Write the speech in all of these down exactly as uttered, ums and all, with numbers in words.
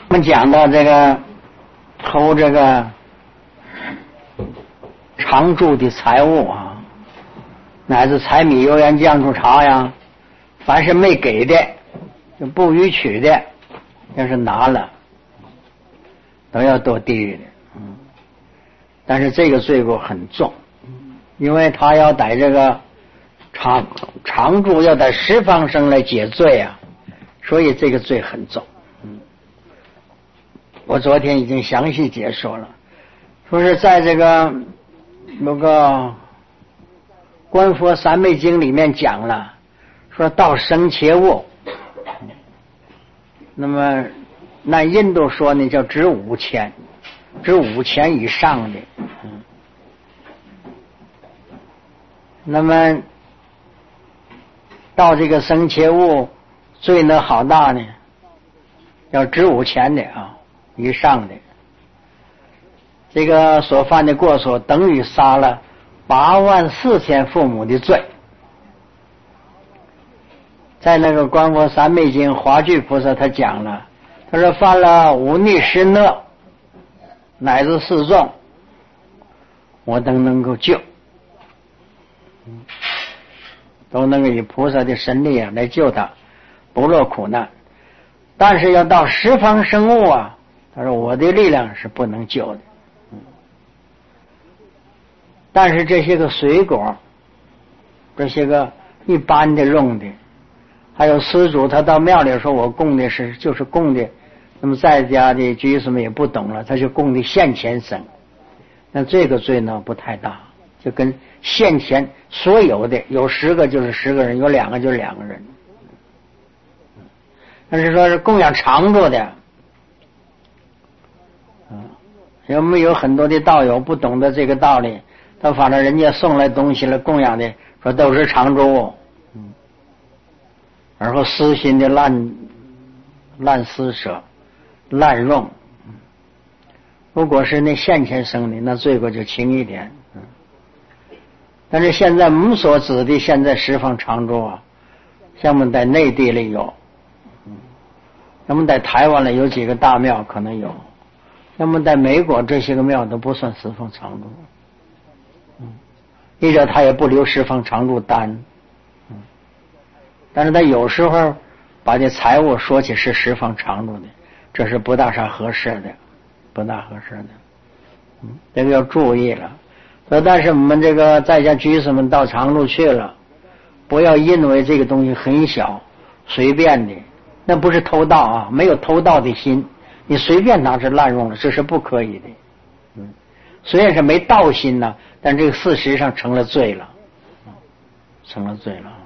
我们讲到这个偷这个常住的财物啊，乃至柴米油盐酱醋茶呀，凡是没给的就不予取的，要是拿了都要堕地狱的。嗯，但是这个罪过很重，因为他要逮这个常常住，要逮十方生来解罪啊，所以这个罪很重。嗯，我昨天已经详细解说了，说是在这个那个观佛三昧经里面讲了，说到生切物，那么那印度说呢叫值五千，值五千以上的。嗯，那么到这个生切物罪呢好大呢，要值五千的啊以上的，这个所犯的过错等于杀了八万四千父母的罪。在那个观佛三昧经华具菩萨他讲了，他说犯了五逆十恶乃至四众，我都能够救，都能够以菩萨的神力啊来救他不落苦难。但是要到十方生物啊，他说我的力量是不能救的。但是这些个水果，这些个一般的用的，还有施主他到庙里说我供的是就是供的，那么在家的居士们也不懂了，他就供的现前生，那这个罪呢不太大，就跟现前所有的有十个就是十个人，有两个就是两个人。但是说是供养常住的，嗯，有没有很多的道友不懂得这个道理，他反正人家送来东西了供养的，说都是常住物，嗯，然后私心的滥滥施舍、滥用。如果是那现前生的，那罪过就轻一点。嗯，但是现在我们所指的现在十方常住啊，像我们在内地里有，嗯，我们在台湾里有几个大庙可能有，那么在美国这些个庙都不算十方常住。嗯，一者他也不留十方常住单，嗯，但是他有时候把这财物说起是十方常住的，这是不大啥合适的，不大合适的。嗯，这个要注意了。所以但是我们这个在家居士们到常住去了，不要因为这个东西很小随便的，那不是偷盗啊，没有偷盗的心，你随便拿着滥用了，这是不可以的。嗯，虽然是没盗心呢，但这个事实上成了罪了，成了罪了。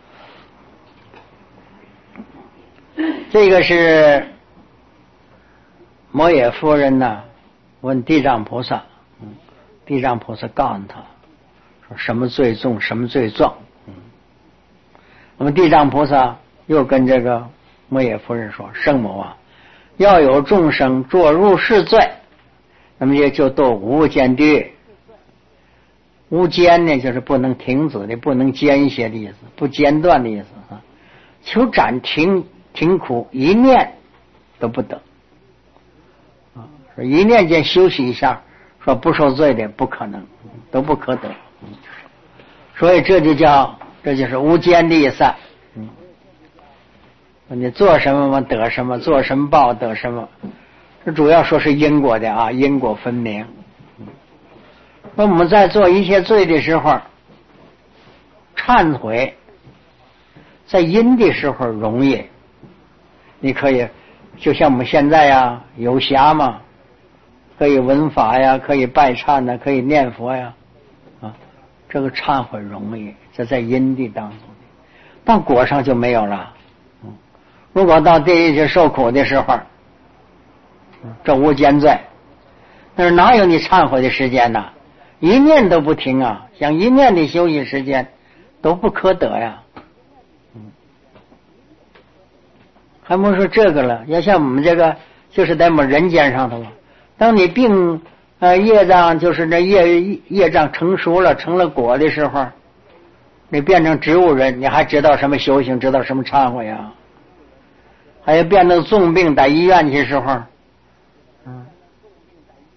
这个是摩耶夫人呢问地藏菩萨，嗯，地藏菩萨告诉他说什么罪重，什么罪重。嗯，那么地藏菩萨又跟这个摩耶夫人说，圣母啊，要有众生作入世罪，那么也就堕无间地狱。无间呢就是不能停止的，不能间歇的意思，不间断的意思啊。求暂停停苦一念都不得啊，说一念间休息一下，说不受罪的不可能，都不可得。所以这就叫这就是无间的意思。嗯，你做什么嘛得什么，做什么报得什么，这主要说是因果的啊，因果分明。那我们在做一切罪的时候，忏悔在因的时候容易，你可以就像我们现在呀有暇嘛，可以闻法呀，可以拜忏呢，可以念佛呀，啊，这个忏悔容易，这在因地当中，到果上就没有了。嗯，如果到地狱去受苦的时候，这无间罪，但是哪有你忏悔的时间呢？一念都不停啊，像一念的休息时间都不可得呀。嗯，还不说这个了，要像我们这个就是在我们人间上头啊，当你病呃业障就是那业业障成熟了，成了果的时候，你变成植物人，你还知道什么修行，知道什么忏悔啊？还有变成重病在医院去时候，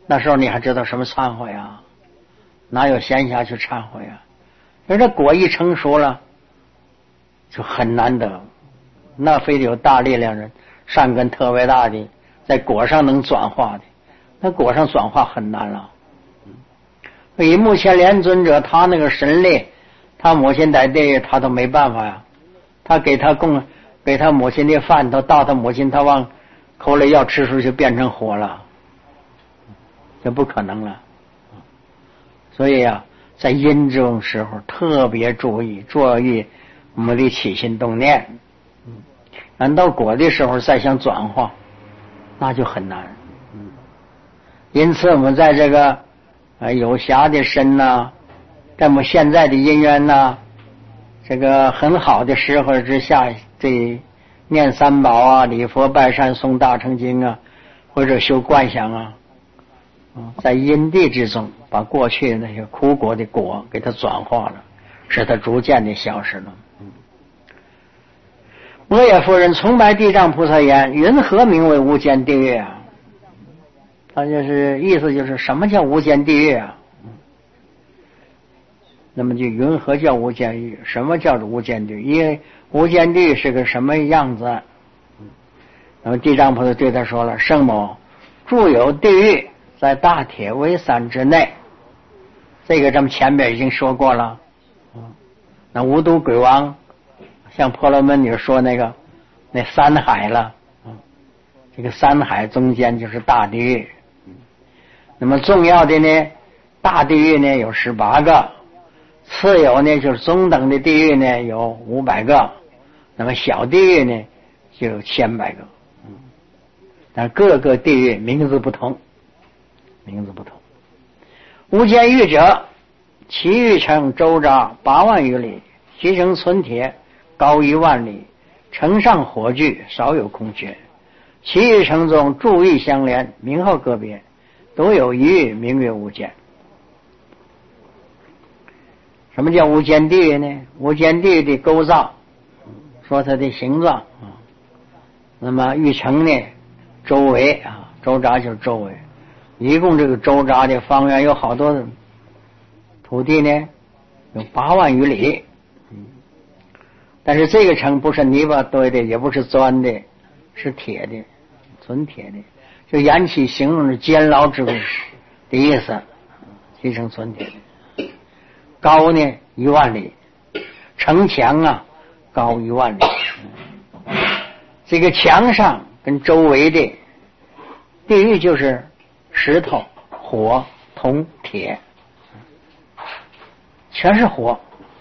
那时候你还知道什么忏悔啊？哪有闲暇去忏悔啊？而这果一成熟了，就很难得，那非得有大力量人，善根特别大的，在果上能转化的，那果上转化很难了。以目前莲尊者他那个神力，他母亲在地狱他都没办法呀，他给他供给他母亲的饭都到他母亲他往口里要吃出去变成火了，这不可能了。所以啊，在阴这种时候特别注意注意我们的起心动念，难到果的时候再想转化，那就很难。因此我们在这个呃有暇的身呐，在我们现在的因缘呐，这个很好的时候之下，这念三宝啊，礼佛拜忏诵大乘经啊，或者修观想啊，在因地之中把过去那些苦果的果给它转化了，使它逐渐的消失了。摩耶夫人崇拜地藏菩萨言：云何名为无间地狱啊？他就是意思就是什么叫无间地狱啊？那么就云何叫无间地狱？什么叫做无间地狱？因为无间地狱是个什么样子？那么地藏菩萨对他说了：圣某，住有地狱，在大铁围山之内。这个咱们前边已经说过了。那无毒鬼王像婆罗门女说那个那三海了，这个三海中间就是大地狱。那么重要的呢，大地狱呢有十八个，次有呢就是中等的地狱呢有五百个，那么小地狱呢就有千百个。但各个地狱名字不同，名字不同。无间狱者，其狱城周匝八万余里，其城村铁高一万里，城上火炬，少有空缺。其狱城中诸狱相连，名号个别，都有一狱名曰无间。什么叫无间地狱呢？无间地狱的构造，说它的形状啊。那么狱城呢，周围啊，周匝就是周围，一共这个周匝的方圆有好多的土地呢，有八万余里。但是这个城不是泥巴堆的，也不是砖的，是铁的，纯铁的，就言其形容是监牢之功的意思，其成纯铁的。高呢一万里，城墙啊高一万里，这个墙上跟周围的地狱就是石头、火、铜、铁，全是火，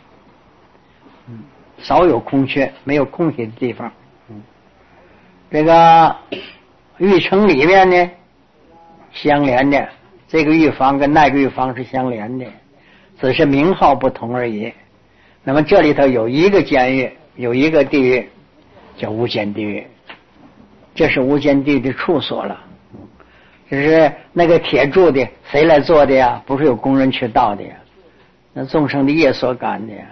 少有空缺，没有空隙的地方。这个狱城里面呢相连的，这个狱房跟那个狱房是相连的，只是名号不同而已。那么这里头有一个监狱，有一个地狱，叫无间地狱，这是无间地狱的处所了。只是那个铁柱的谁来做的呀？不是有工人去盗的呀，那众生的业所感的呀。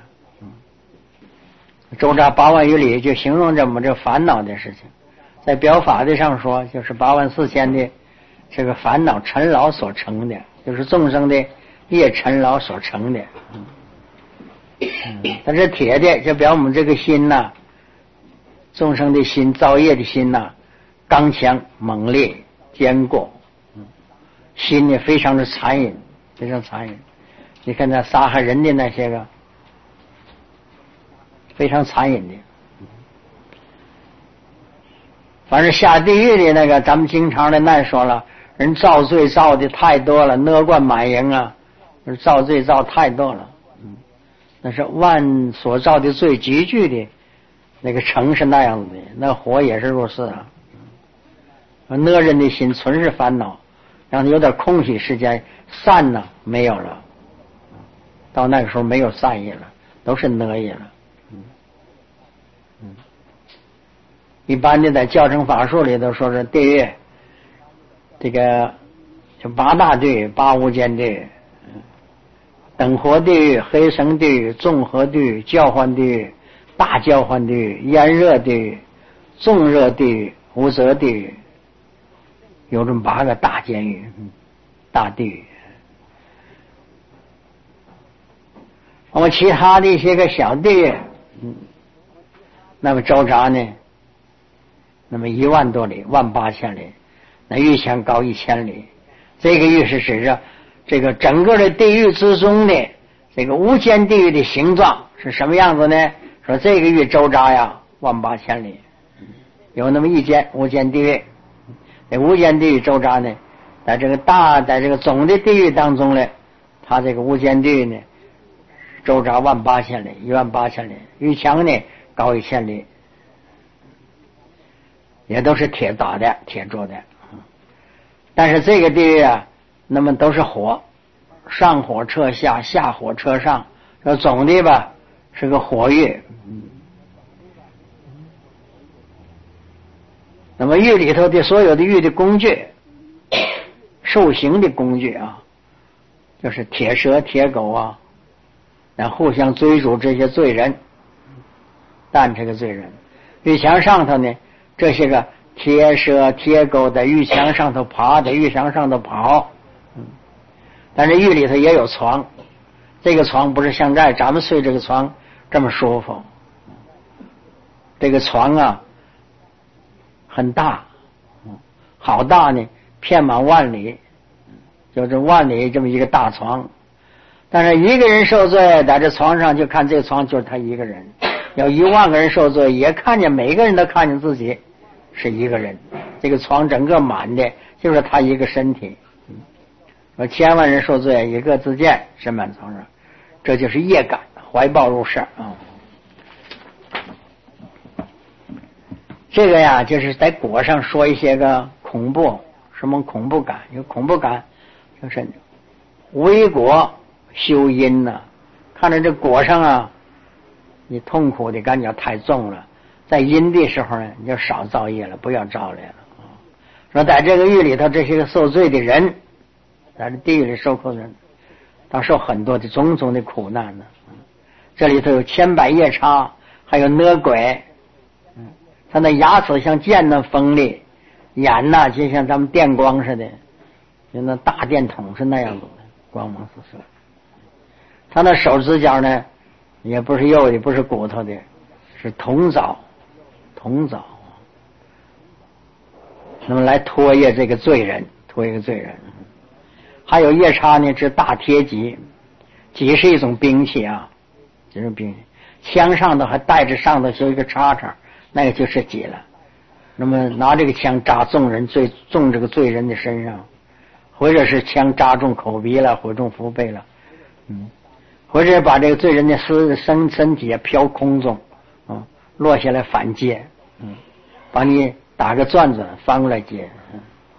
周匝八万余里就形容这么这烦恼的事情，在表法的上说，就是八万四千的这个烦恼尘劳所成的，就是众生的业尘劳所成的。嗯嗯、但是铁的就表我们这个心呐、啊，众生的心造业的心呐、啊，刚强猛烈坚固，嗯、心呢非常的残忍，非常残忍。你看那杀害人的那些个非常残忍的，反正下地狱的那个，咱们经常的那说了，人造罪造的太多了，恶贯满盈啊，造罪造太多了。嗯，那是万所造的罪集聚的，那个城是那样子的，那火也是如是啊。恶人的心纯是烦恼，让他有点空隙时间善呢没有了，到那个时候没有善意了，都是恶意了。嗯，一般的在教程法术里头说是地狱，这个就八大地狱、八无间地狱、等活地狱、黑绳地狱、综合地狱、交换地狱、大交换地狱、炎热地狱、重热地狱、无责地狱，有这么八个大监狱。嗯大地狱。我们其他的一些个小地狱，嗯，那么周匝呢，那么一万多里，万八千里，那狱墙高一千里。这个狱是指着这个整个的地狱之中的这个无间地狱的形状是什么样子呢？说这个狱周匝呀，万八千里，有那么一间无间地狱。这无间地狱周匝呢，在这个大在这个总的地狱当中呢，它这个无间地狱呢，周匝万八千里，一万八千里，狱墙呢高一千里，也都是铁打的，铁做的。但是这个地狱啊，那么都是火，上火车下，下火车上，说总的吧是个火狱。那么狱里头的所有的狱的工具，受刑的工具啊，就是铁蛇、铁狗啊，那互相追逐这些罪人，但这个罪人，狱墙上头呢，这些个铁蛇、铁狗在狱墙上头爬，在狱墙上头跑。嗯，但是狱里头也有床，这个床不是像这咱们睡这个床这么舒服，这个床啊很大，好大呢，遍满万里，就是万里这么一个大床。但是一个人受罪，在这床上就看这个床就是他一个人；要一万个人受罪，也看见每个人都看见自己是一个人。这个床整个满的，就是他一个身体。说千万人受罪，一个自见身满床上，这就是业感，怀抱入室啊。这个呀，就是在果上说一些个恐怖，什么恐怖感？有恐怖感，就是为果修因呐、啊。看着这果上啊，你痛苦的感觉太重了，在因的时候呢，你就少造业了，不要造来了啊。说在这个狱里头，这些个受罪的人，在这地狱里受苦的人，他受很多的种种的苦难呢。这里头有千百夜叉，还有恶鬼。他那牙齿像剑那锋利，眼呐就像咱们电光似的，就那大电筒是那样子的，光芒四射。他那手指甲呢，也不是肉的，不是骨头的，是铜凿，铜凿。那么来拖曳这个罪人，拖一个罪人。还有夜叉呢，是大铁戟，戟是一种兵器啊，这种兵器，枪上头还带着上头有一个叉叉。那个就是戟了。那么拿这个枪扎众人，最中这个罪人的身上，或者是枪扎中口鼻了，或中腹背了，嗯，或者把这个罪人的身身身体飘空中，嗯，落下来反接，嗯，把你打个转转，翻过来接。嗯，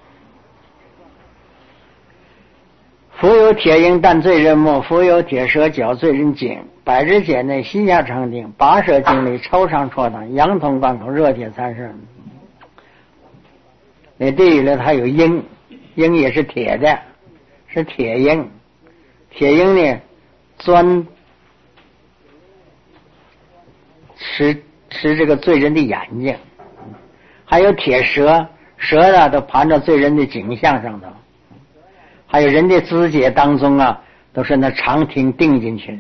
夫有铁鹰但罪人目，夫有铁蛇绞罪人颈。百日间内膝下长钉，拔舌经历，抽上戳挡，羊筒贯口，热铁三式。那地狱里它有鹰，鹰也是铁的，是铁鹰。铁鹰呢，钻吃吃这个罪人的眼睛，还有铁蛇，蛇呢都盘到罪人的颈项上头，还有人的肢节当中啊，都是那长钉钉进去的。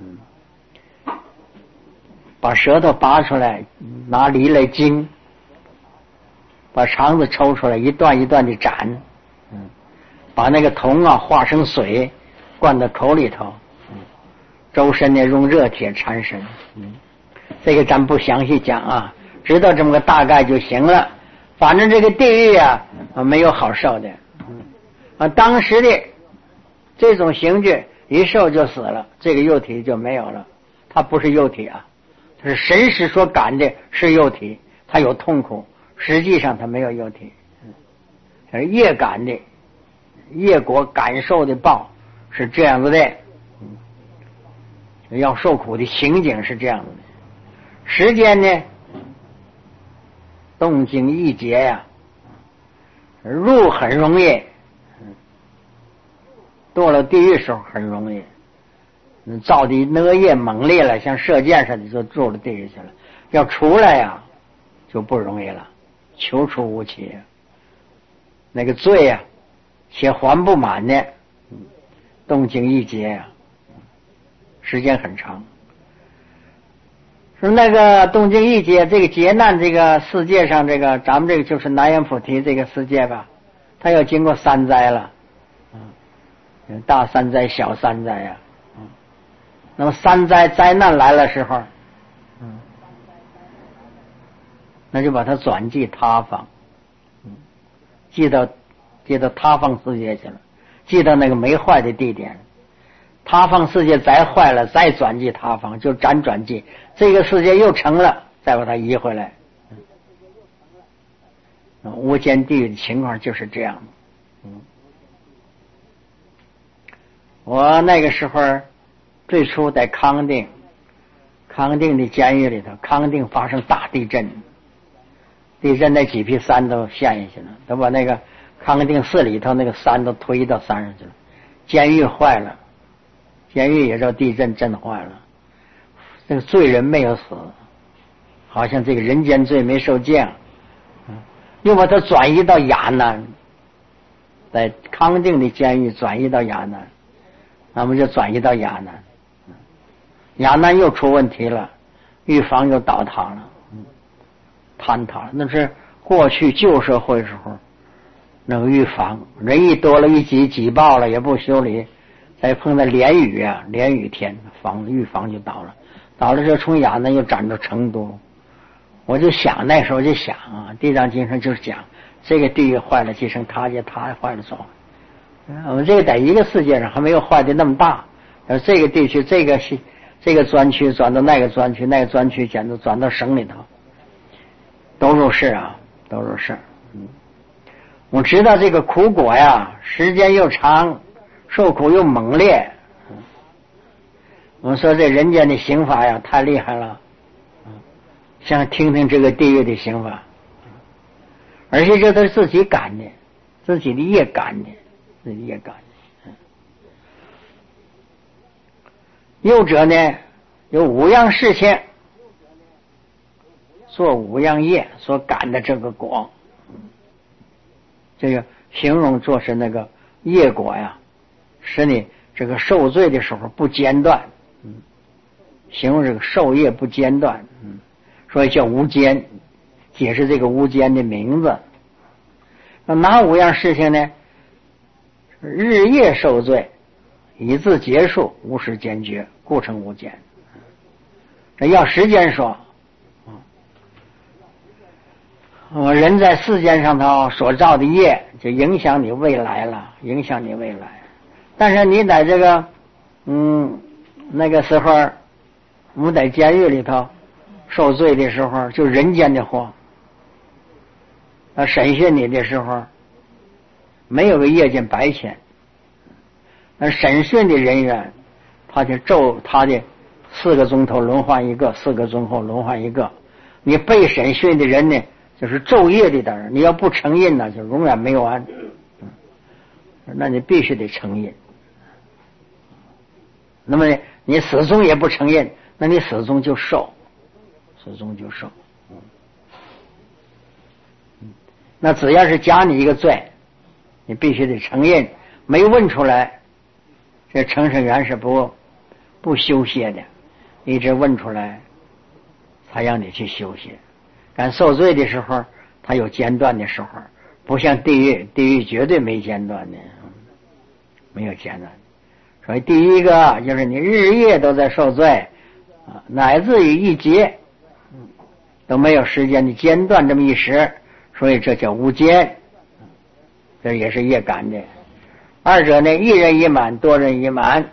把舌头拔出来，拿梨来筋，把肠子抽出来，一段一段的斩，嗯，把那个铜啊化成水，灌到口里头，嗯，周身呢用热铁缠身，嗯，这个咱不详细讲啊，知道这么个大概就行了。反正这个地狱啊，啊没有好受的，嗯，啊，当时的这种刑具一受就死了，这个肉体就没有了，它不是肉体啊。是神识所感的是肉体，它有痛苦，实际上它没有肉体。是业感的业果感受的报是这样子的，要受苦的情景是这样子的。时间呢，动静一节呀、啊，入很容易，堕了地狱时候很容易。造的恶业猛烈了，像射箭似的就入了地狱去了。要出来呀、啊，就不容易了，求出无期。那个罪呀、啊， 且还不满呢，动静一劫呀、啊，时间很长。说那个动静一劫，这个劫难，这个世界上，这个咱们这个就是南阎浮提这个世界吧，它要经过三灾了，嗯，大三灾、小三灾呀、啊，嗯，那么三灾灾难来的时候，嗯，那就把它转寄他方，嗯，寄到寄到他方世界去了，寄到那个没坏的地点。他方世界再坏了，再转寄他方，就辗转寄，这个世界又成了，再把它移回来。嗯、无间地狱的情况就是这样的。嗯，我那个时候最初在康定，康定的监狱里头，康定发生大地震，地震那几批山都陷下去了，都把那个康定寺里头那个山都推到山上去了，监狱坏了。监狱也受地震震坏了，这个罪人没有死，好像这个人间罪没受降，又把它转移到雅南，在康定的监狱转移到雅南，那么就转移到雅南，雅南又出问题了，狱房又倒塌了，坍塌了。那是过去旧社会时候那个狱房，人一多了，一挤挤爆了也不修理。再碰到连雨啊，连雨天，房狱房就倒了，倒了之后从雅南又转到成都。我就想那时候就想啊，地藏经上就是讲这个地狱坏了即成他界，他坏了走。我们这个在一个世界上还没有坏的那么大，而这个地区这个这个专区转到那个专区，那个专区转到转到省里头，都入世啊，都入世。嗯，我知道这个苦果呀，时间又长。受苦又猛烈，我说这人间的刑法呀太厉害了，想听听这个地狱的刑法，而且这都是自己干的，自己的业干的，自己业干的。又者呢，有五样事情，做五样业所感的这个果，这个形容做是那个业果呀。使你这个受罪的时候不间断，嗯，形容这个受业不间断，嗯，所以叫无间，解释这个无间的名字。那哪五样事情呢？日夜受罪，以自结束，无时间绝，故称无间。这要时间说，我人在世间上头所造的业，就影响你未来了，影响你未来。但是你在这个嗯那个时候，我们在监狱里头受罪的时候，就人间的祸。那审讯你的时候，没有个夜间白天，那审讯的人员，他就咒他的四个钟头轮换一个，四个钟头轮换一个。你被审讯的人呢，就是昼夜的等，你要不承认呢，就永远没有完。那你必须得承认。那么你始终也不承认，那你始终就受，始终就受。那只要是加你一个罪，你必须得承认，没问出来，这承审员是不不休歇的，一直问出来，才让你去休息。但受罪的时候，他有间断的时候，不像地狱，地狱绝对没间断的，没有间断。所以第一个就是你日夜都在受罪，啊，乃至于一劫都没有时间的间断这么一时，所以这叫无间，这也是业感的。二者呢，一人一满，多人一满，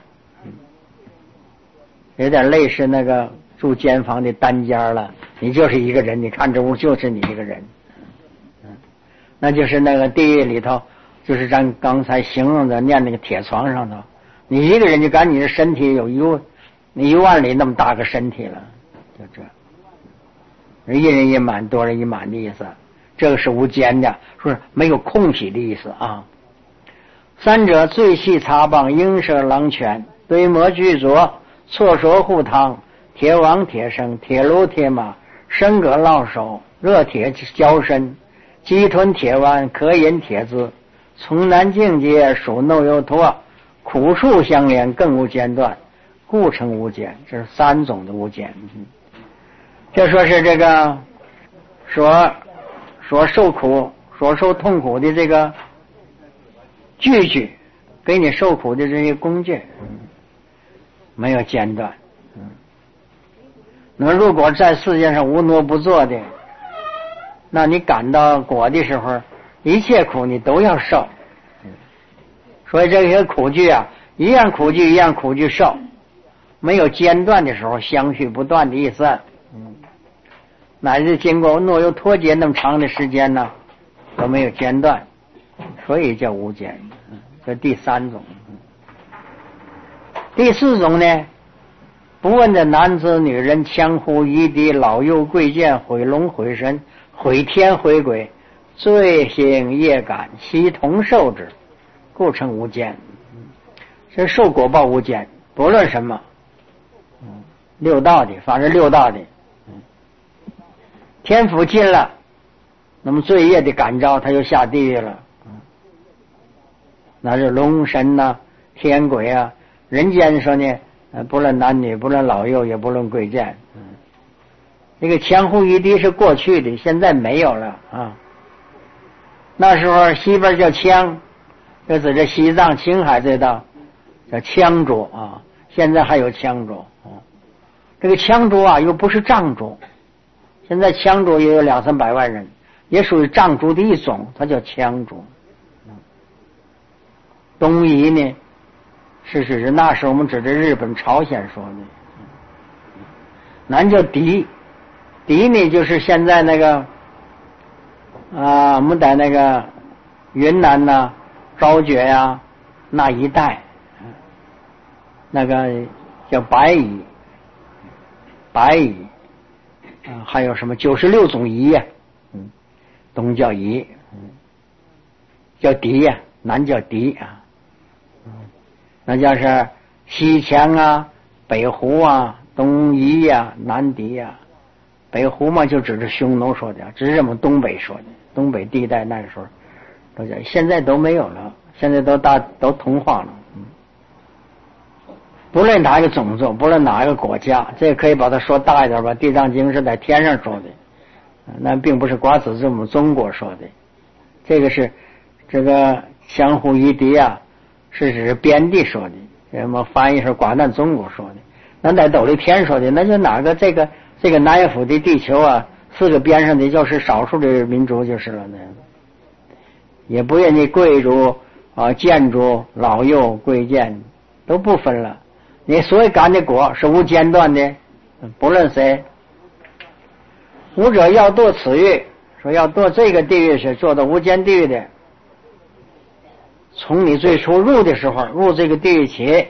有点类似那个住监房的单间了，你就是一个人，你看这屋就是你一个人，那就是那个地狱里头，就是咱刚才形容的念那个铁床上头，你一个人就感觉你的身体有一一万里那么大个身体了，就这，一人一满，多人一满的意思，这个是无间的，说是没有空隙的意思啊。三者最细茶棒，鹰蛇狼犬，堆磨巨琢，错手护汤，铁网铁绳，铁炉铁马，生葛烙手，热铁浇身，鸡吞铁腕，可饮铁汁， 从难境界，属耨尤托，苦处相连，更无间断，故称无间。这是三种的无间。这说是这个所所受苦、所受痛苦的这个句句，给你受苦的这些工具，没有间断。那如果在世界上无挪不作的，那你赶到果的时候，一切苦你都要受。所以这些苦句啊，一样苦句一样苦句受，没有间断的时候，相续不断的意思。嗯，乃至经过挪尤脱节那么长的时间呢，都没有间断，所以叫无间。这第三种。第四种呢，不问的男子女人，强乎夷狄，老幼贵贱，毁龙毁神，毁天毁鬼，罪行业感，悉同受之，故称无间。这受果报无间，不论什么，六道的，反正六道的，天福尽了，那么罪业的感召，他就下地狱了。那是龙神呐、啊、天鬼啊，人间说呢，不论男女，不论老幼，也不论贵贱。嗯，那个强乎夷狄是过去的，现在没有了啊。那时候西边叫羌，就指着西藏、青海这道叫羌族啊。现在还有羌族啊，这个羌族啊又不是藏族，现在羌族也有两三百万人，也属于藏族的一种，它叫羌族。东夷呢，是指那时候我们指着日本、朝鲜说的。南叫狄，狄呢就是现在那个啊，我们在那个云南呐、啊、昭觉呀、啊、那一带，那个叫白夷，白夷啊，还有什么九十六种夷呀、啊，嗯，东叫夷，嗯，叫狄呀、啊，南叫狄啊。那就是西羌啊、北胡啊、东夷呀、啊、南狄呀、啊。北胡嘛，就指着匈奴说的，只是我们东北说的，东北地带那个时候都叫，现在都没有了，现在都大都同化了。嗯，不论哪一个种族，不论哪一个国家，这可以把它说大一点吧。地藏经是在天上说的，那并不是瓜子是我们中国说的。这个是这个相互夷狄啊。是指边地说的，什么翻译是寡难中国说的，那在斗笠天说的，那就哪个这个这个南亚府的地球啊，四个边上的就是少数的民族就是了，那也不愿意贵族啊、贱族、老幼、贵贱都不分了，你所以干的果是无间断的，不论谁。吾者要堕此狱，说要堕这个地狱是做到无间地狱的。从你最初入的时候，入这个地狱起，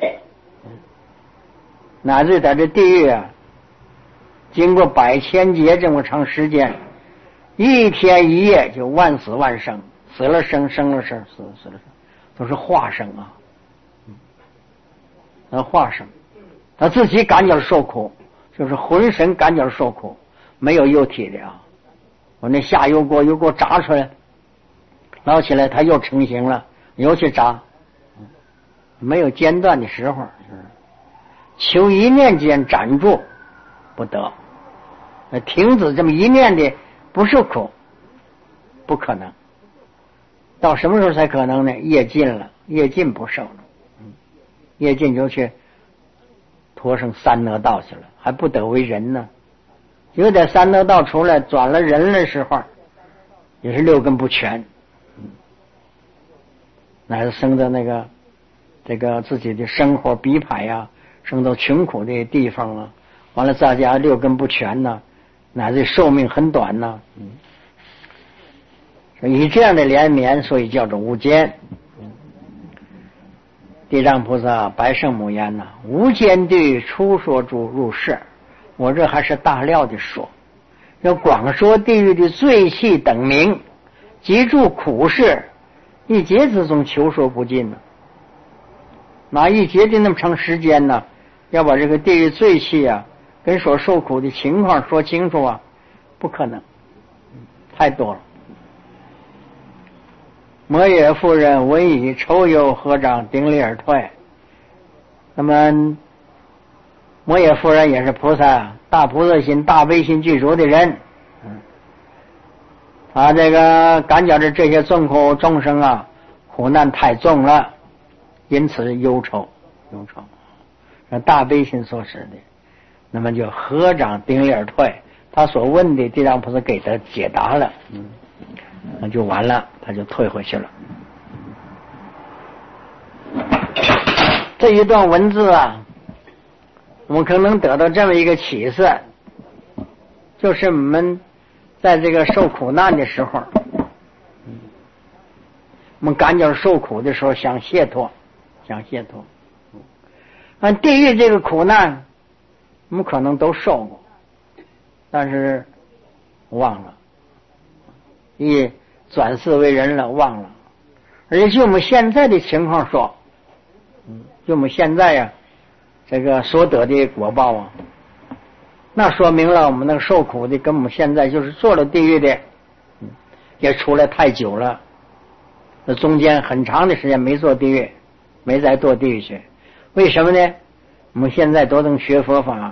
乃至在这地狱啊，经过百千劫这么长时间，一天一夜就万死万生，死了生，生了生，死死了生，都是化生啊，那化生，他自己感觉受苦，就是浑身感觉受苦，没有肉体的啊。我那下油锅油锅炸出来，捞起来他又成型了。又去扎，没有间断的时候，是求一念间暂住不得，停止这么一念的不受苦，不可能。到什么时候才可能呢？业尽了，业尽不受了，业尽就去脱生三恶道去了，还不得为人呢。有点三恶道出来转了人的时候，也是六根不全。乃是生的那个这个自己的生活逼迫呀，生到穷苦的地方啊，完了再加六根不全呢，乃至寿命很短呢，嗯，以这样的连绵，所以叫做无间。地藏菩萨白圣母言呐，无间地初说诸入世，我这还是大料的说，要广说地狱的罪气等名，即住苦事。一劫之中求说不尽呢，拿一劫的那么长时间呢，要把这个地狱罪气啊跟所受苦的情况说清楚啊，不可能，太多了。 摩耶夫人闻已，愁忧合掌，顶礼而退。那么摩耶夫人也是菩萨，大菩萨心、大悲心具足的人。嗯，他这个感觉着这些众苦众生啊，苦难太重了，因此忧愁，忧愁，是大悲心所使的。那么就合掌顶礼而退。他所问的地藏菩萨给他解答了，嗯，那就完了，他就退回去了。这一段文字啊，我们可能得到这么一个启示，就是我们在这个受苦难的时候，我们感觉受苦的时候想解脱，想解脱。按地狱这个苦难，我们可能都受过，但是忘了，一转世为人了，忘了。而且就我们现在的情况说，就我们现在呀、啊，这个所得的果报啊，那说明了我们那个受苦的跟我们现在就是做了地狱的，也出来太久了，那中间很长的时间没做地狱，没再堕地狱去。为什么呢？我们现在都能学佛法，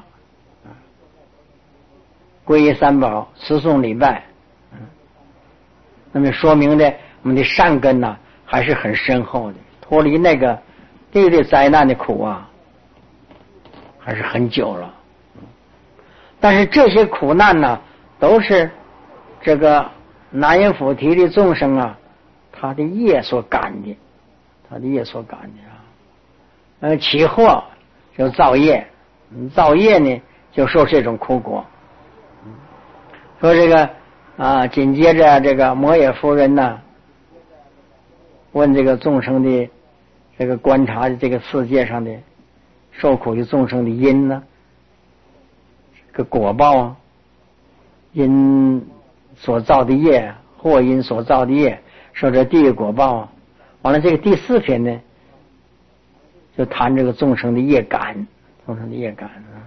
皈依三宝，持诵礼拜，那么说明的我们的善根呢、啊、还是很深厚的，脱离那个地狱的灾难的苦啊，还是很久了。但是这些苦难呢，都是这个南阎浮提的众生啊，他的业所感的，他的业所感的啊。呃，起祸就造业，造业呢就受这种苦果。说这个啊，紧接着这个摩耶夫人呢，问这个众生的这个观察的这个世界上的受苦的众生的因呢，这个果报啊，因所造的业，或因所造的业，受这地狱果报啊。完了，这个第四篇呢，就谈这个众生的业感，众生的业感啊。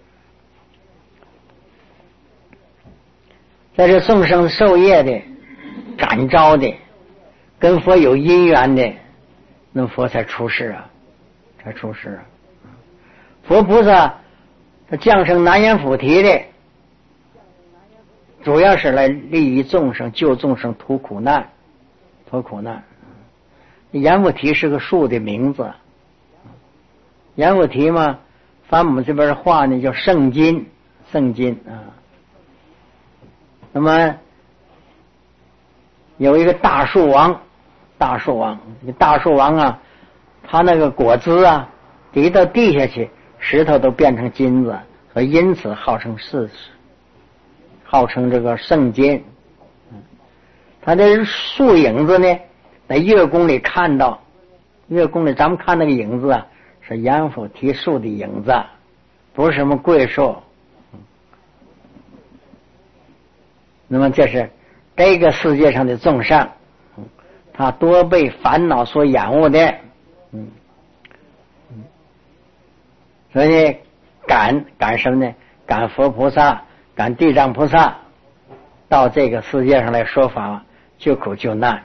在这众生受业的、感召的、跟佛有因缘的，那么佛才出世啊，才出世啊。佛菩萨他降生南阎浮提的，主要是来利益众生、救众生脱苦难、脱苦难。阎浮提是个树的名字，阎浮提嘛，翻我们这边话呢叫圣金，圣金啊。那么有一个大树王，大树王，大树王啊，他那个果子啊，滴到地下去，石头都变成金子，所以因此号称是，号称这个圣金。他这树影子呢，在月宫里看到，月宫里咱们看那个影子啊，是阎浮提树的影子，不是什么桂树。那么这是这个世界上的众生，他多被烦恼所掩护的，嗯，所以感感什么呢？感佛菩萨，感地藏菩萨，到这个世界上来说法，救苦救难。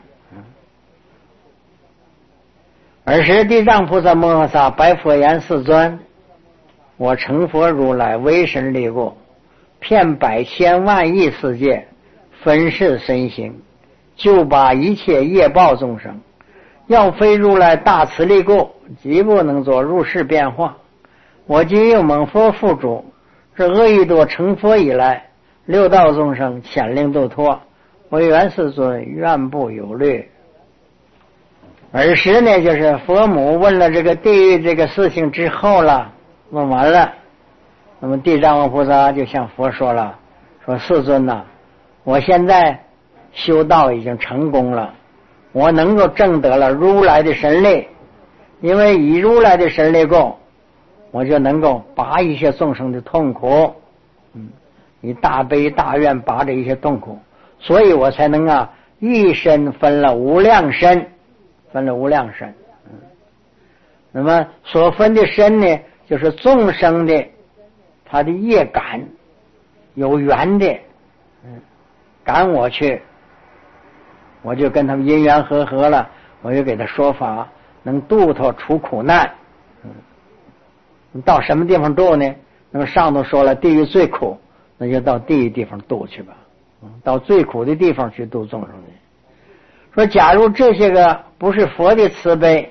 尔时地藏菩萨摩诃萨白佛言：世尊，我成佛如来威神力故，遍百千万亿世界，分世身行，救拔一切业报众生。要非如来大慈力故，即不能做入世变化。我今又蒙佛付嘱，是阿逸多成佛以来，六道众生遣令度脱，唯愿世尊愿不有虑。尔时呢，就是佛母问了这个地狱这个事情之后了，问完了，那么地藏王菩萨就向佛说了，说世尊呐、啊，我现在修道已经成功了，我能够证得了如来的神力，因为以如来的神力够，我就能够拔一些众生的痛苦，嗯，以大悲大愿拔这一些痛苦，所以我才能啊一身分了无量身，分了无量身。嗯，那么所分的身呢，就是众生的他的业感，有缘的，嗯，感我去我就跟他们因缘和合了，我就给他说法，能度他除苦难。嗯，到什么地方度呢？那么上头说了，地狱最苦，那就到地狱地方度去吧。嗯，到最苦的地方去度众生去。说，假如这些个不是佛的慈悲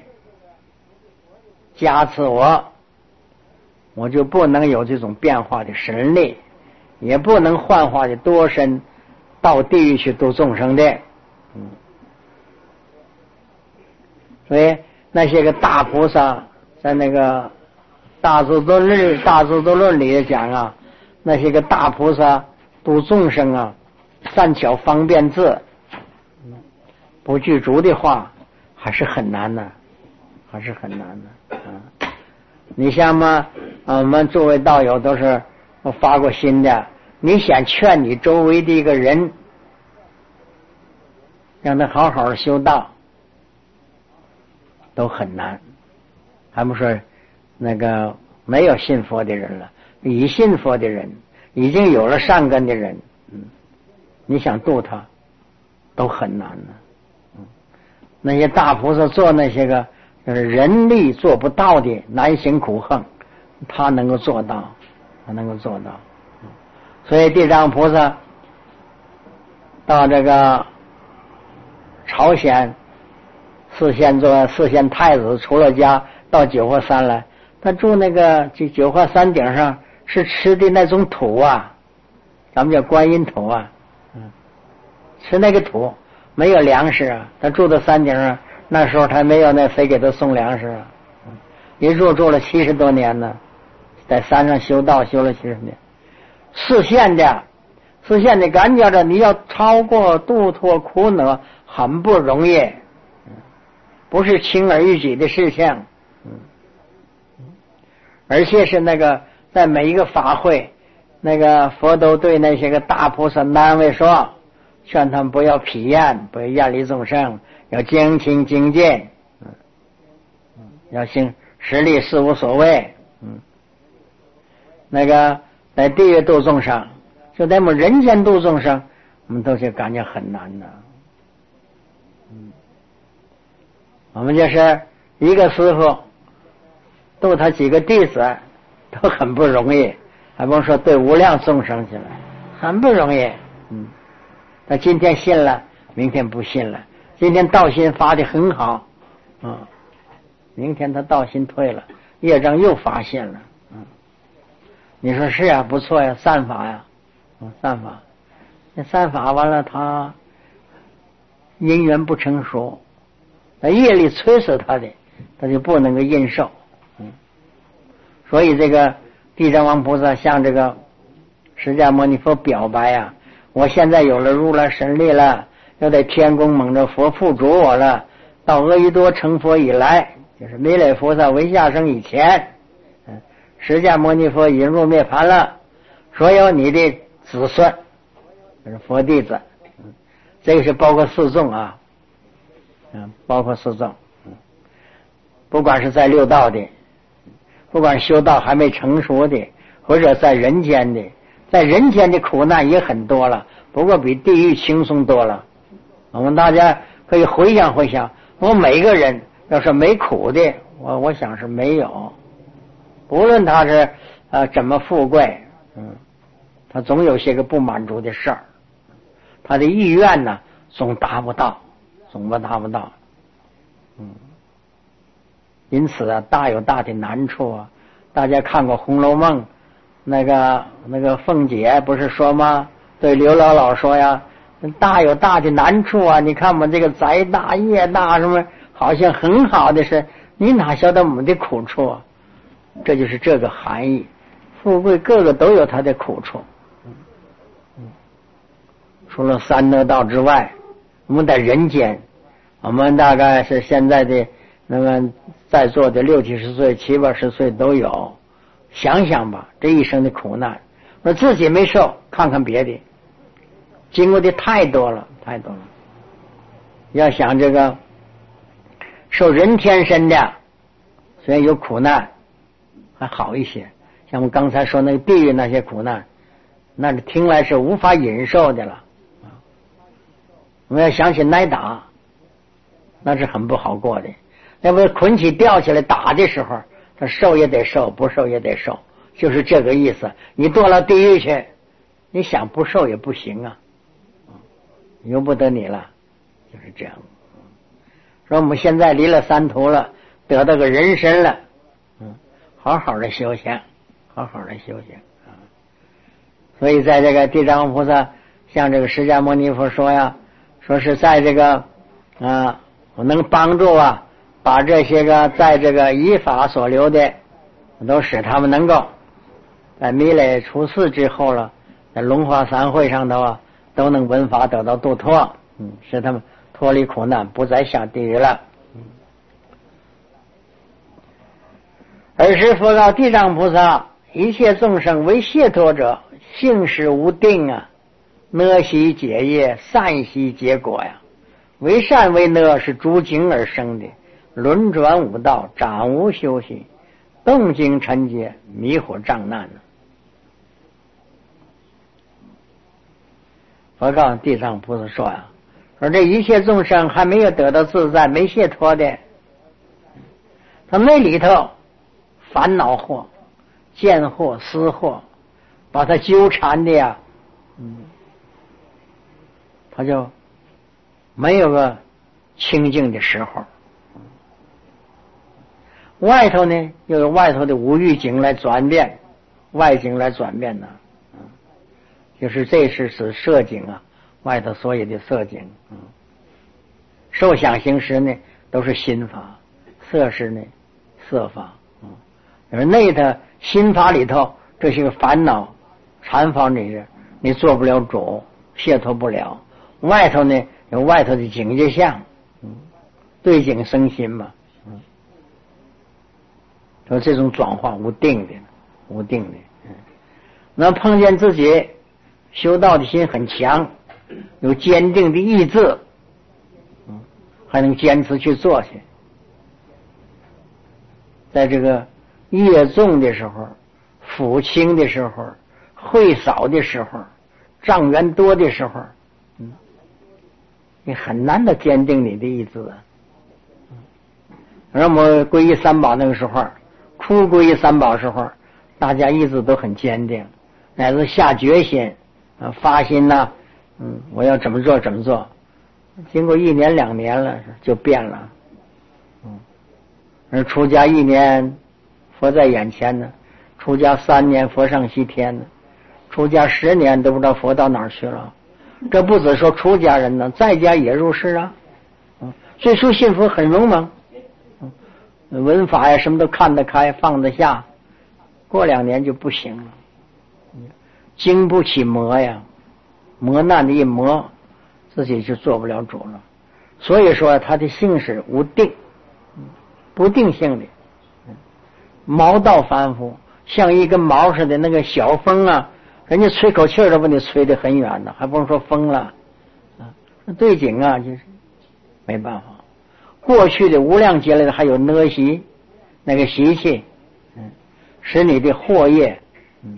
加持我，我就不能有这种变化的神力，也不能幻化的多身到地狱去度众生的。嗯，所以那些个大菩萨在那个大智度论大智度论里讲啊，那些个大菩萨度众生啊，善巧方便智，不具足的话还是很难的，还是很难的。啊，你像嘛，我们诸位道友都是发过心的，你想劝你周围的一个人让他好好修道都很难，还不说那个没有信佛的人了，已信佛的人，已经有了善根的人，嗯，你想度他都很难的。嗯，那些大菩萨做那些个人力做不到的难行苦行，他能够做到，他能够做到。所以地藏菩萨到这个朝鲜四县做四县太子，出了家到九华山来，他住那个九华山顶上是吃的那种土啊，咱们叫观音土啊，嗯，吃那个土，没有粮食啊。他住到山顶上，那时候他没有那谁给他送粮食啊，一住住了七十多年呢，在山上修道修了七十年。四县的四县的感觉着你要超过度脱苦恼很不容易，不是轻而易举的事情。而且是那个在每一个法会，那个佛都对那些个大菩萨难为说，劝他们不要疲厌，不要厌离众生，要精勤精进，嗯，要行实力事无所谓。嗯，那个在地狱度众生，就在我们人间度众生，我们都是感觉很难的。嗯，我们就是一个师傅度他几个弟子都很不容易，还不说对无量众生去了，很不容易。嗯，他今天信了，明天不信了，今天道心发的很好，嗯，明天他道心退了，业障又发现了。嗯，你说是啊，不错呀，善法呀，嗯，善法。那善法完了，他因缘不成熟，那业力催使他的，他就不能够应受。嗯，所以这个地藏王菩萨向这个释迦牟尼佛表白呀、啊，我现在有了如来神力了，要在天宫蒙着佛附主我了，到阿逸多成佛以来，就是弥勒菩萨为下生以前，嗯，释迦牟尼佛引入涅槃了，所有你的子孙就是佛弟子，嗯，这个是包括四众啊，嗯，包括四众，嗯，不管是在六道的，不管修道还没成熟的，或者在人间的，在人间的苦难也很多了，不过比地狱轻松多了。我们大家可以回想回想，我每个人要是没苦的，我我想是没有。不论他是呃怎么富贵，嗯，他总有些个不满足的事儿，他的意愿呢总达不到，总不达不到，嗯，因此啊，大有大的难处啊。大家看过《红楼梦》，那个那个凤姐不是说吗？对刘姥姥说呀，大有大的难处啊！你看我们这个宅大业大，什么好像很好的事，你哪晓得我们的苦处啊？这就是这个含义。富贵个个都有他的苦处，嗯，除了三恶道之外，我们在人间，我们大概是现在的那么在座的六七十岁、七八十岁都有。想想吧，这一生的苦难，我自己没受，看看别的，经过的太多了，太多了。要想这个受人天身的，虽然有苦难，还好一些。像我们刚才说那个地狱那些苦难，那是听来是无法忍受的了。 我们要想起挨打，那是很不好过的。要不捆起吊起来打的时候，他受也得受，不受也得受，就是这个意思。你堕了地狱去，你想不受也不行啊，由不得你了，就是这样。说我们现在离了三途了，得到个人身了，嗯，好好的修行，好好的修行啊。所以在这个地藏王菩萨向这个释迦牟尼佛说呀，说是在这个啊，我能帮助啊，把这些个在这个依法所留的，都使他们能够在弥勒出世之后了，在龙华三会上头啊，都能闻法得到度脱，嗯，使他们脱离苦难，不再下地狱了。尔时佛告地藏菩萨：一切众生为解脱者，性实无定啊，乐习解业，善习结果呀。为善为乐是诸境而生的，轮转五道，暂无休息，动静沉结，迷惑障难呢。佛告诉地藏菩萨说呀、啊，说这一切众生还没有得到自在，没解脱的，他那里头烦恼惑、见惑、思惑，把他纠缠的呀，嗯，他就没有个清净的时候。外头呢，又有外头的五欲境来转变，外境来转变呢，嗯，就是这是指色境啊，外头所有的色境，嗯，受想行识呢都是心法，色识呢色法，嗯，而内的心法里头这些个烦恼缠放你着，你做不了主，解脱不了。外头呢有外头的境界相，嗯，对境生心嘛，嗯，说这种转化无定的，无定的，嗯，那碰见自己修道的心很强，有坚定的意志，嗯，还能坚持去做去。在这个业重的时候，福轻的时候，会少的时候，障缘多的时候，嗯，你很难的坚定你的意志啊。让我们皈依三宝那个时候，初皈依三宝时候，大家意志都很坚定，乃至下决心啊，发心呐、啊，嗯，我要怎么做怎么做。经过一年两年了，就变了，嗯，而出家一年，佛在眼前呢；出家三年，佛上西天呢；出家十年，都不知道佛到哪儿去了。这不只说出家人呢，在家也如是啊。嗯，最初信佛很勇猛，嗯，文法呀什么都看得开，放得下，过两年就不行了，经不起磨呀，磨难的一磨，自己就做不了主了。所以说他的性是无定，不定性的，毛道凡夫，像一根毛似的，那个小风啊，人家吹口气儿都把你吹得很远呢，还不能说风了啊。对景啊，就是没办法。过去的无量劫来的还有呢习，那个习气，嗯，使你的惑业，嗯，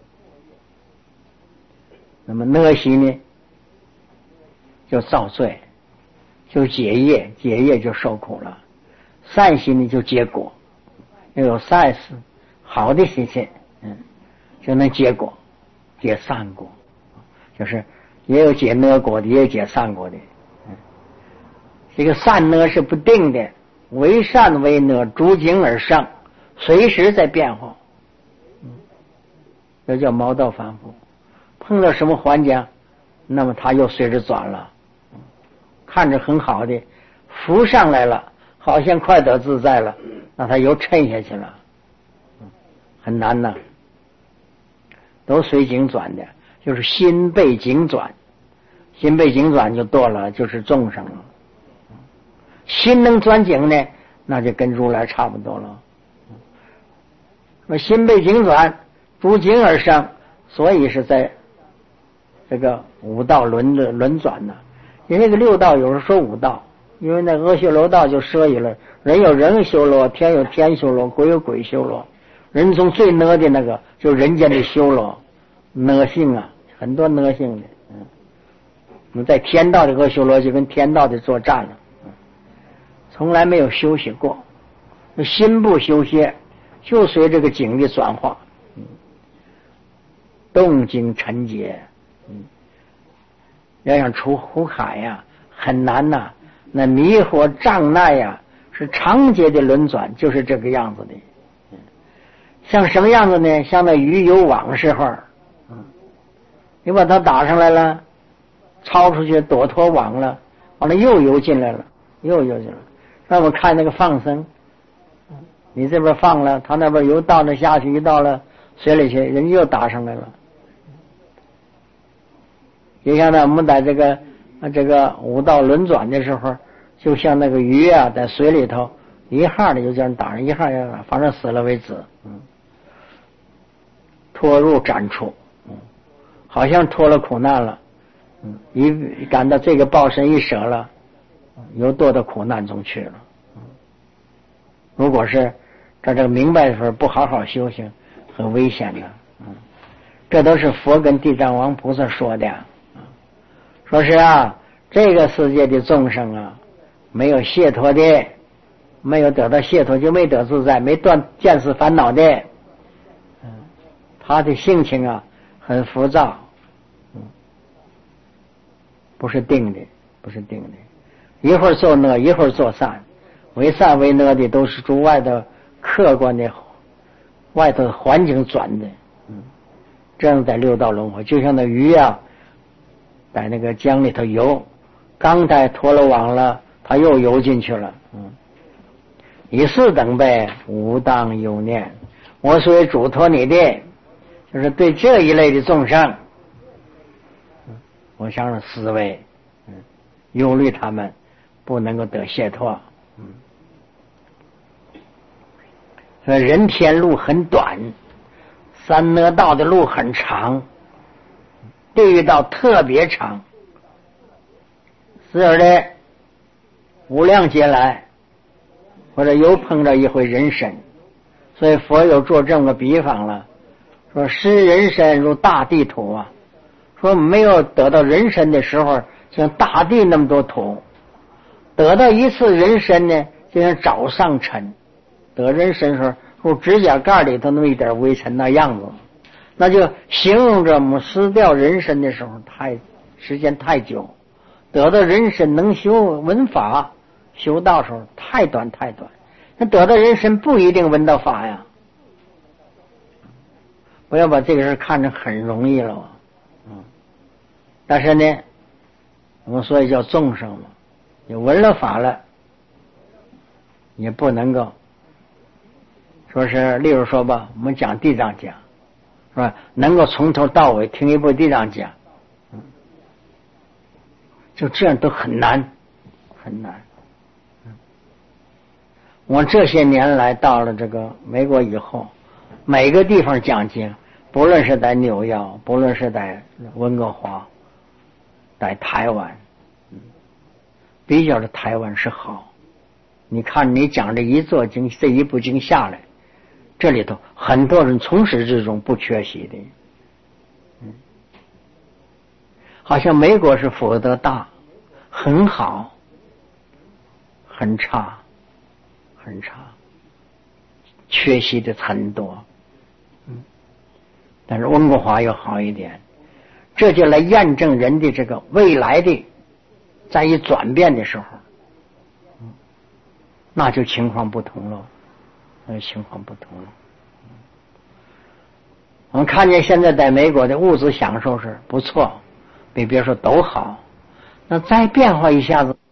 那么呢习呢，就造罪，就解业，解业就受苦了。善习呢就结果，又有善事，好的习气，嗯，就能结果，结善果，就是也有结呢果的，也有结善果的。嗯，这个善呢是不定的，为善为呢，逐境而生，随时在变化。嗯，这叫毛道凡夫，碰到什么环境，那么他又随着转了。嗯，看着很好的，浮上来了，好像快得自在了，那他又沉下去了。嗯，很难呐。都随境转的，就是心被境转，心被境转就堕了，就是众生了。心能转境呢，那就跟如来差不多了。那心被境转，逐境而生，所以是在这个五道轮的轮转呢。因为这个六道有人说五道，因为那阿修罗道就涉于了，人有人修罗，天有天修罗，鬼有鬼修罗。人中最呢的那个就是人间的修罗，呢性啊，很多呢性的，嗯， 你在天道的阿修罗就跟天道的作战了，从来没有休息过，心不休歇，就随这个景的转化，动静沉结，要想出苦海呀、啊，很难呐、啊。那迷惑障碍呀、啊，是长节的轮转，就是这个样子的。像什么样子呢？像那鱼游网时候，你把它打上来了，超出去躲脱网了，完了又游进来了，又游进来了。让我看那个放生，你这边放了，他那边游到那下去，一到了水里去，人又打上来了。就像呢，我们在这个这个五道轮转的时候，就像那个鱼啊，在水里头一下的就叫人打上，一下就反正死了为止。嗯，脱入斩出，嗯，好像脱了苦难了。嗯，一感到这个报身一舍了，又堕到苦难中去了。嗯，如果是在这个明白的时候不好好修行，很危险的。嗯，这都是佛跟地藏王菩萨说的。说是啊，这个世界的众生啊，没有解脱的，没有得到解脱就没得自在，没断见识烦恼的。嗯，他的性情啊很浮躁，嗯，不是定的，不是定的，一会儿做恶，一会儿做善，为善为恶的都是诸外的客观的外头的环境转的。嗯，这样在六道轮回，就像那鱼啊。在那个江里头游，刚才脱了网了，他又游进去了。嗯，以是等辈无当有念，我所以嘱托你的，就是对这一类的众生，嗯，我想让思维，嗯，忧虑他们不能够得解脱。嗯，所以人天路很短，三恶道的路很长。地狱道特别长，时而的无量劫来，或者又碰到一回人身，所以佛有做这么个比方了，说失人身如大地土啊，说没有得到人身的时候，像大地那么多土，得到一次人身呢，就像早上尘，得人身时候，如指甲盖里头那么一点微尘那样子。那就形容着我们失掉人身的时候太时间太久，得到人身能修闻法修道时候太短太短。那得到人身不一定闻到法呀，不要把这个事看成很容易了。嗯，但是呢，我们所以叫众生嘛，你闻了法了，也不能够说是，例如说吧，我们讲地藏讲。是吧？能够从头到尾听一部地藏讲，嗯，就这样都很难，很难。嗯，我这些年来到了这个美国以后，每个地方讲经，不论是在纽约，不论是在温哥华，在台湾，嗯，比较的台湾是好。你看你讲这一座经，这一部经下来。这里头很多人从始至终不缺席的，嗯，好像美国是福德大，很好，很差，很差，缺席的很多，嗯，但是温哥华要好一点，这就来验证人的这个未来的，在于转变的时候，嗯，那就情况不同了。情况不同了。我们看见现在在美国的物质享受是不错，比别说都好，那再变化一下子